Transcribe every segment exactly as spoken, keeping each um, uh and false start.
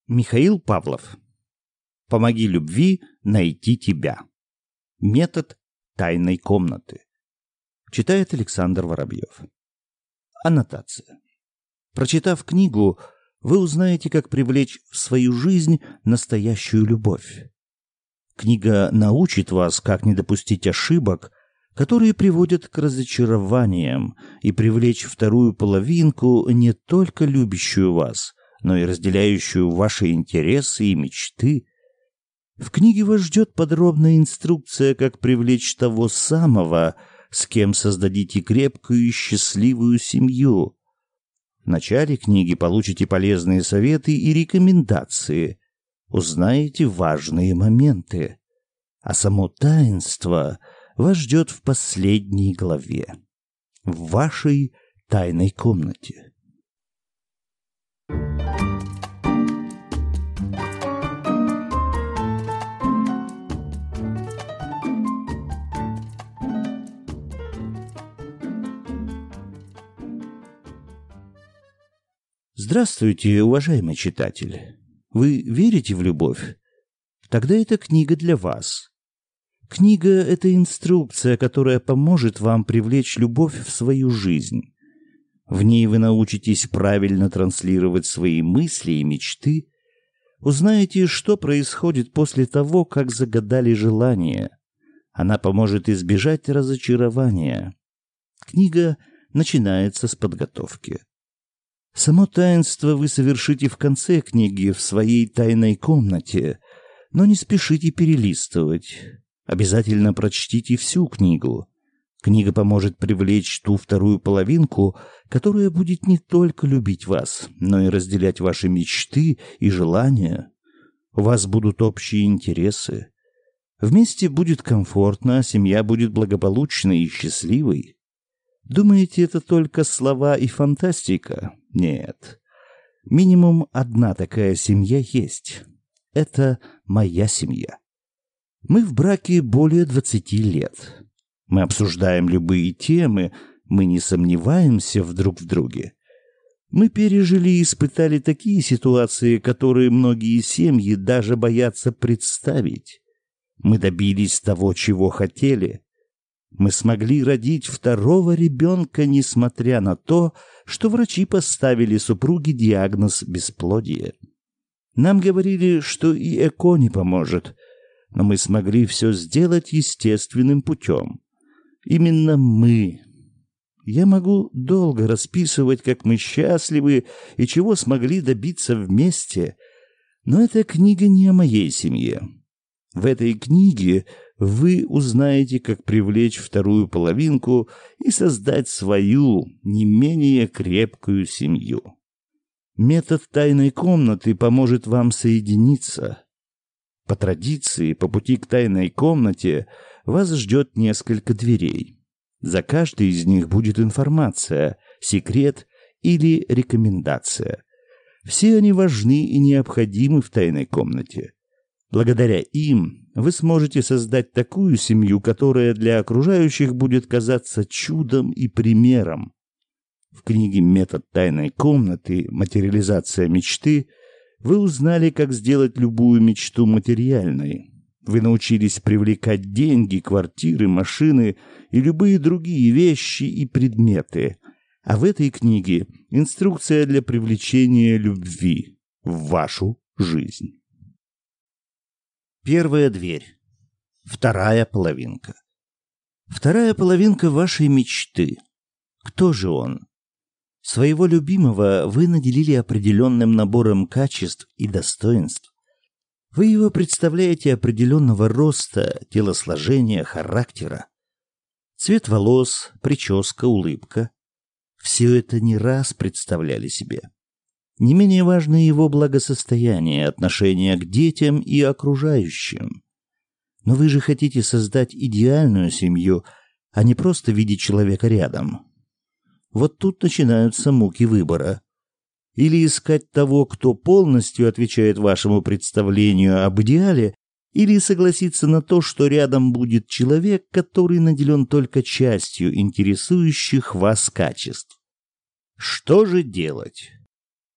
Михаил Павлов. Помоги любви найти тебя. Метод тайной комнаты. Читает Александр Воробьев. Аннотация. Прочитав книгу, вы узнаете, как привлечь в свою жизнь настоящую любовь. Книга научит вас, как не допустить ошибок, которые приводят к разочарованиям, и привлечь вторую половинку, не только любящую вас, но и разделяющую ваши интересы и мечты. В книге вас ждет подробная инструкция, как привлечь того самого, с кем создадите крепкую и счастливую семью. В начале книги получите полезные советы и рекомендации, узнаете важные моменты, а само таинство вас ждет в последней главе, в вашей тайной комнате. Здравствуйте, уважаемый читатель. Вы верите в любовь? Тогда эта книга для вас. Книга — это инструкция, которая поможет вам привлечь любовь в свою жизнь. В ней вы научитесь правильно транслировать свои мысли и мечты, узнаете, что происходит после того, как загадали желание. Она поможет избежать разочарования. Книга начинается с подготовки. Само таинство вы совершите в конце книги в своей тайной комнате, но не спешите перелистывать. Обязательно прочтите всю книгу. Книга поможет привлечь ту вторую половинку, которая будет не только любить вас, но и разделять ваши мечты и желания. У вас будут общие интересы. Вместе будет комфортно, а семья будет благополучной и счастливой. Думаете, это только слова и фантастика? Нет. Минимум одна такая семья есть. Это моя семья. Мы в браке более двадцати лет. Мы обсуждаем любые темы, мы не сомневаемся в друг в друге. Мы пережили и испытали такие ситуации, которые многие семьи даже боятся представить. Мы добились того, чего хотели. Мы смогли родить второго ребенка, несмотря на то, что врачи поставили супруге диагноз бесплодия. Нам говорили, что и ЭКО не поможет, но мы смогли все сделать естественным путем. Именно мы. Я могу долго расписывать, как мы счастливы и чего смогли добиться вместе, но эта книга не о моей семье. В этой книге вы узнаете, как привлечь вторую половинку и создать свою, не менее крепкую семью. Метод тайной комнаты поможет вам соединиться. По традиции, по пути к тайной комнате вас ждет несколько дверей. За каждой из них будет информация, секрет или рекомендация. Все они важны и необходимы в тайной комнате. Благодаря им вы сможете создать такую семью, которая для окружающих будет казаться чудом и примером. В книге «Метод тайной комнаты. Материализация мечты» вы узнали, как сделать любую мечту материальной. Вы научились привлекать деньги, квартиры, машины и любые другие вещи и предметы. А в этой книге инструкция для привлечения любви в вашу жизнь. Первая дверь. Вторая половинка. Вторая половинка вашей мечты. Кто же он? Своего любимого вы наделили определенным набором качеств и достоинств. Вы его представляете определенного роста, телосложения, характера. Цвет волос, прическа, улыбка. Все это не раз представляли себе. Не менее важно его благосостояние, отношение к детям и окружающим. Но вы же хотите создать идеальную семью, а не просто видеть человека рядом. Вот тут начинаются муки выбора. Или искать того, кто полностью отвечает вашему представлению об идеале, или согласиться на то, что рядом будет человек, который наделен только частью интересующих вас качеств. Что же делать?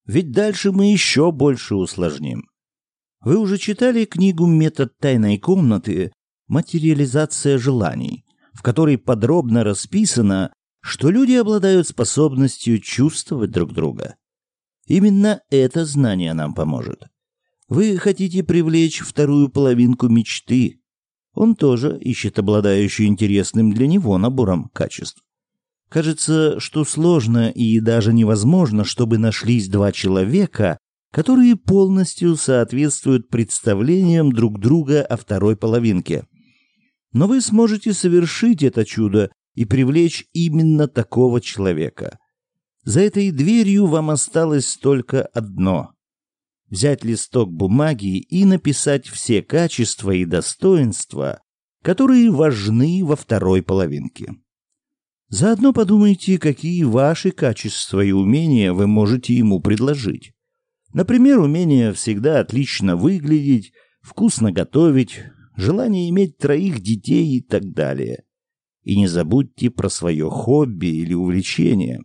Ведь дальше мы еще больше усложним. Вы уже читали книгу «Метод тайной комнаты. Материализация желаний», в которой подробно расписано, что люди обладают способностью чувствовать друг друга. Именно это знание нам поможет. Вы хотите привлечь вторую половинку мечты. Он тоже ищет обладающую интересным для него набором качеств. Кажется, что сложно и даже невозможно, чтобы нашлись два человека, которые полностью соответствуют представлениям друг друга о второй половинке. Но вы сможете совершить это чудо и привлечь именно такого человека. За этой дверью вам осталось только одно — взять листок бумаги и написать все качества и достоинства, которые важны во второй половинке. Заодно подумайте, какие ваши качества и умения вы можете ему предложить. Например, умение всегда отлично выглядеть, вкусно готовить, желание иметь троих детей и так далее. И не забудьте про свое хобби или увлечение.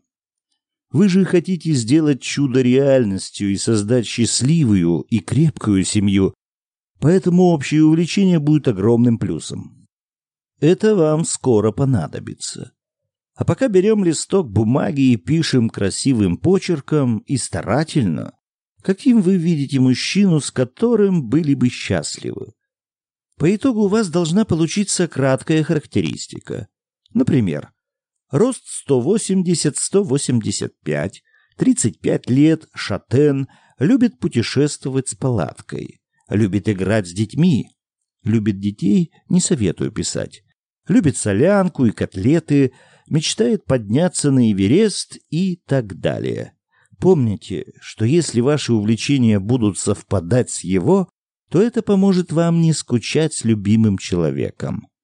Вы же хотите сделать чудо реальностью и создать счастливую и крепкую семью, поэтому общее увлечение будет огромным плюсом. Это вам скоро понадобится. А пока берем листок бумаги и пишем красивым почерком и старательно, каким вы видите мужчину, с которым были бы счастливы. По итогу у вас должна получиться краткая характеристика. Например, рост сто восемьдесят — сто восемьдесят пять, тридцать пять лет, шатен, любит путешествовать с палаткой, любит играть с детьми. Любит детей не советую писать. Любит солянку и котлеты, мечтает подняться на Эверест и так далее. Помните, что если ваши увлечения будут совпадать с его, то это поможет вам не скучать с любимым человеком.